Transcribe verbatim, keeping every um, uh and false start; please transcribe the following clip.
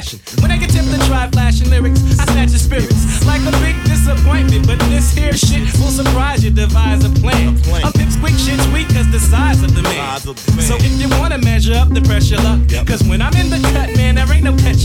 passion. When I get tipped to try flashing lyrics, I snatch your spirits like a big disappointment. But this here shit will surprise you, devise a plan. A pipsqueak shit's weak cause the size of the man. So if you wanna measure up the pressure luck, cause when I'm in the cut, man, there ain't no catch